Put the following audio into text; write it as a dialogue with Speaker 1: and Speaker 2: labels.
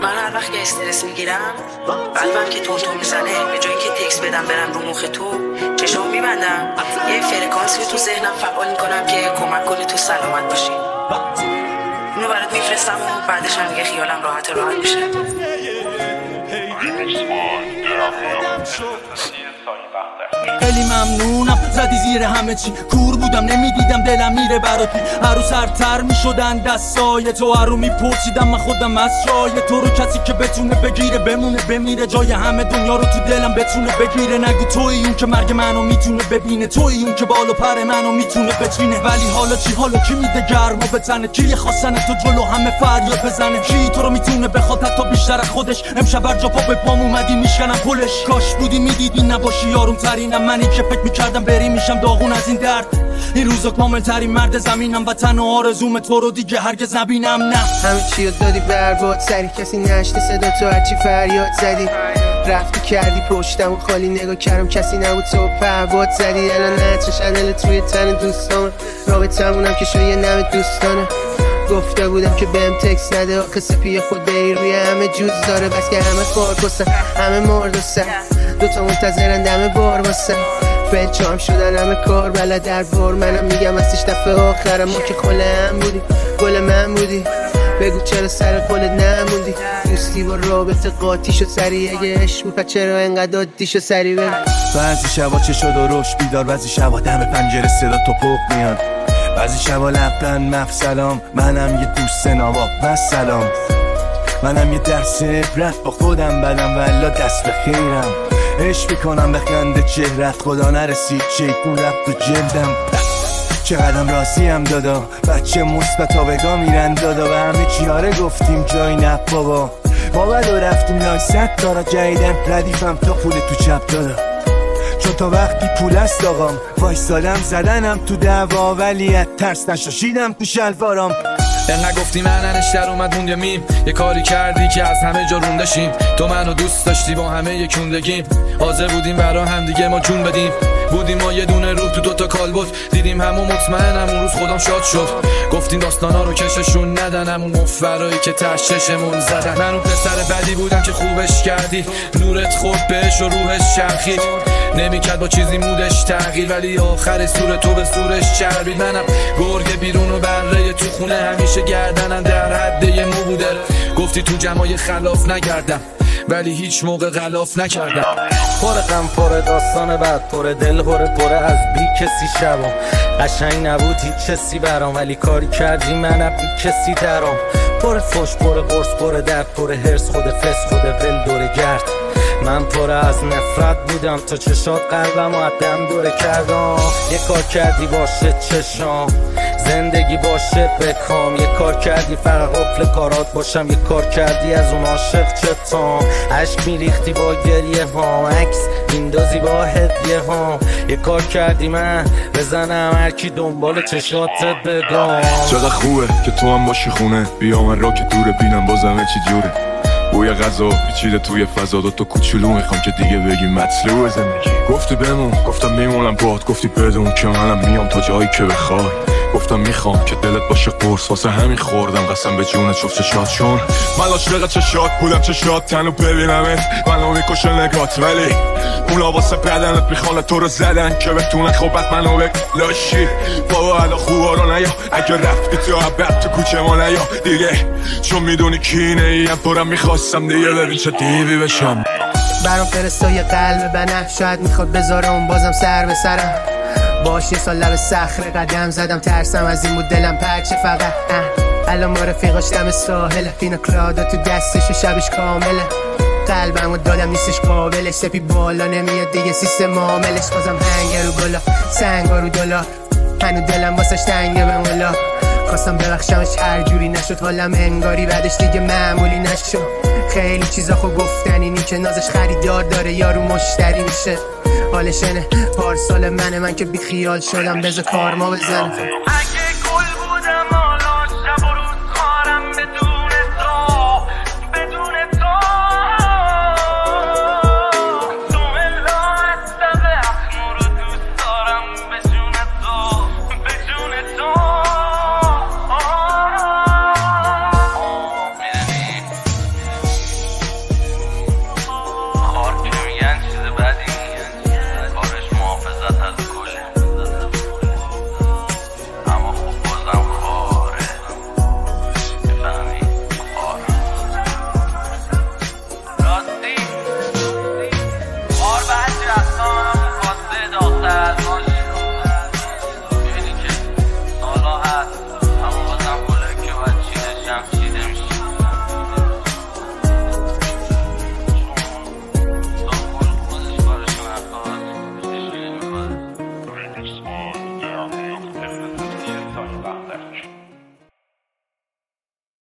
Speaker 1: من هر وقت که استرس میگیرم قلبم که تون تون میزنه، به جایی که تکس بدم برم رو مخ تو چشام میبندم، یه فرکانسی رو تو ذهنم فعال میکنم که کمک کنه تو سلامت باشی. اونو برات میفرستم و بعدش هم دیگه خیالم راحت میشه.
Speaker 2: خیلی ممنونم زدی زیر همه چی، کور بودم نمیدیدم دلم میره براتی، هرو سرتر میشدن دستای تو، هرو میپرسیدم من خودم از جای تو رو، کسی که بتونه بگیره بمونه بمیره، جای همه دنیا رو تو دلم بتونه بگیره. نگو توی اون که مرگ منو میتونه ببینه، توی اون که بال و پر منو میتونه بچینه، ولی حالا چی؟ حالا کی میده گرمو بزنه؟ کی خواستن تو جلو همه فریاد بزنه؟ کی تو رو میتونه بخواد حتی بیشتر از خودش؟ امشب هر جا پا به پام اومدی میشکنم پلش، کاش بودی میدیدی نباشی یارم ترینم، منی که فکر میکردم بری میشم داغون از این درد. این روزا کامل ترین مرد زمینم، وطن و آرزوم تو رو دیگه هرگز نبینم. نه
Speaker 3: همه چی رو دادی برباد، سری کسی نشته صدا تو هرچی فریاد زدی، رفتی کردی پشتم و خالی نگاه کردم کسی نبود تو پرباد زدی. الان نترش عدلت روی تن دوستان، رابطمونم که شو یه نم دوستانه، گفته بودم که بهم تکس نده، آخه سپی خود بری روی همه جوز داره، بس که همه خار کسن همه مرد و سر، دوتا منتظرن دم بار واسه فیل چام شدن همه کار بلد در بار، منم میگم ازش دفعه آخرم ما که خله هم بودی گل من بودی، بگو چرا سر خودت نموندی، دوستی با رابطه قاطی شد سری، اگه عشق بود چرا انقدر عادی شد سری بگو.
Speaker 2: بعضی شبا چه شد و روش بیدار، بعضی شبا دم پنجره صدا تو پوق میاد، بعضی شبا لبن مفسلام، منم یه دوست نواب و سلام، منم یه درس عبرت با خودم بدم والا دست به خیرم، عشق میکنم به خنده چهرت، خدا نرسید شیطون رفت تو جلدم، چقدرم راضیم دادا، بچه مثبت آبگاه میرن دادا، و همه چیاره گفتیم جای نه بابا، ما بلو رفتیم لای 100 تا جدیدن ردیفم تا پول تو چپ دادا، چون تا وقتی پول است آقام وایستادم زدنم تو دعوا، ولی از ترس نشاشیدم تو شلوارام.
Speaker 4: انقدر گفتی مننش در اومد موند میم، یه کاری کردی که از همه جا روندشیم، تو منو دوست داشتی با همه یکوندگیم، حاضر بودیم برا هم دیگه ما جون بدیم، بودیم ما یه دونه روح تو دوتا کالبد، دیدیم همون مطمئنم اون روز خودم شاد شد، گفتیم داستانا رو کششون ندن، همون مفرایی که تش چشمون زدن، من اون پسر بدی بودم که خوبش کردی، نورت خورد بهش و روحش چرخید، نمیکرد با چیزی مودش تغییر، ولی آخر سور تو به سورش چربید، منم گرگ بیرون و بره تو خونه، همیشه گردنم در حد یه مو بوده، گفتی تو جمعای خلاف نگردم ولی هیچ موقع غلاف نکردم،
Speaker 5: پر غم پر داستان بعد پر دل پر از بی کسی شبام، قشنگ نبود هیچ کسی برام، ولی کاری کردی منم بی کسی درام، پر فش پر قرص پر درد پر هرس، خود فس خود ول دور گرد، من پر از نفرت بودم تا چشات قلبم و دم دوره کردم، یه کار کردی باشه چشام زندگی باشه بکام، یه کار کردی فقط قفل کارات باشم، یه کار کردی از اون عاشق چتام، عشق میریختی با گریه هام، عکس میندازی با هدیه هام، یه کار کردی من بزنم هرکی دنبال چشاتت بگم،
Speaker 6: چقدر خوبه که تو هم باشی خونه، بیا من را که دوره بینم بازم چی جوره، بوی غذا پیچیده توی فضا، دوتا کوچولو میخوام که دیگه بگی مطلوب زندگی، گفتی بمون گفتم میمونم باد، گفتی بدون که منم میام تا جایی که بخوای، گفتم میخوام که دلت باشه قرص، واسه همین خوردم قسم به جونت شفت چشات، چون من عاشق چشات بودم، چشات تنو ببینمت منو میکشه نگات، ولی اونا واسه بدنت میخوان تو رو زدن که بتونن خوبت منو بلاشی، بابا الان خوبا رو نیا، اگه رفتی تو عبد تو کوچه ما نیا دیگه، چون میدونی کینه ایم پرم میخواستم دیگه ببین چه دیوی بشم،
Speaker 3: برام فرستای قلب بنه، شاید میخواد بذاره اون بازم سر به سرم، باش یه سال لب صخره قدم زدم، ترسم از این بود دلم پرچه فقط، الان ما رفیقاش دم ساحله، پینا کلادا تو دستش و شبش کامله، قلبمو دادم نیستش قابلش، سپی بالا نمیاد دیگه سیستم معاملش، بازم هنگ رو گلا سنگا رو دلار، هنو دلم واسش تنگه به مولا، خواستم ببخشمش هر جوری نشد، حالم انگاری بعدش دیگه معمولی نشد، خیلی چیزا خو گفتنی نی که نازش خریدار داره یارو مشتری میشه، حالشنه پارسال من که بی خیال شدم بذار کار ما بزن.